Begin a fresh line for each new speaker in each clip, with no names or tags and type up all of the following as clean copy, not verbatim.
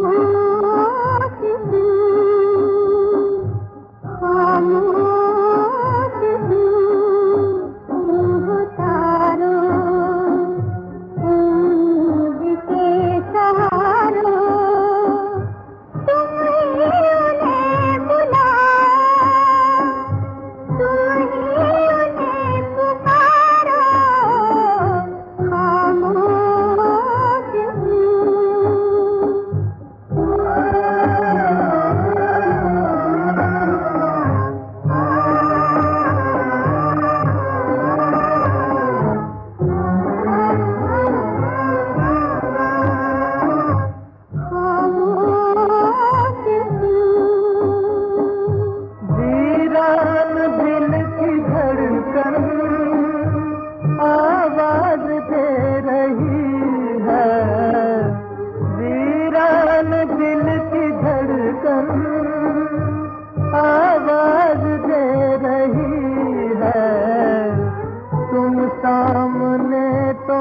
आवाज दे रही है, तुम सामने तो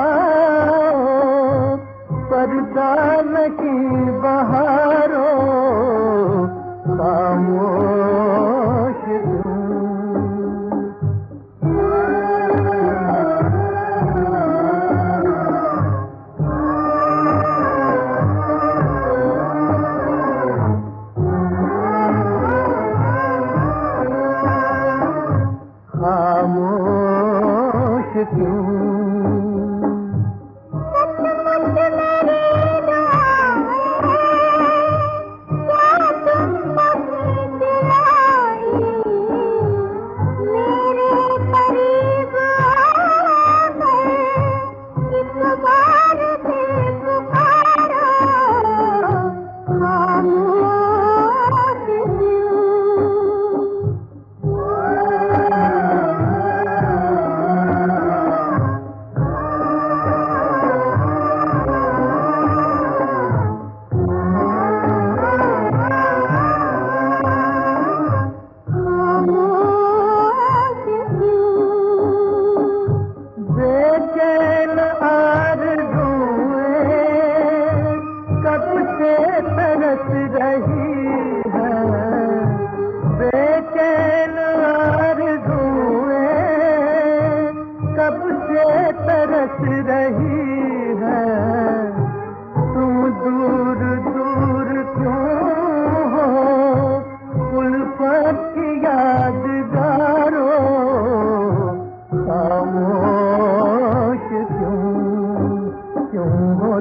आओ, पर्दा नहीं बहारो, खामोश खामोश क्यों? तरस रही है, बेचैन आरज़ूएं कब से तरस रही है, तुम दूर दूर क्यों हो, उल्फत की यादगारों, खामोश क्यों हो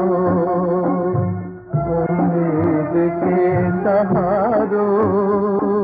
तारों, उम्मीद के सहारों।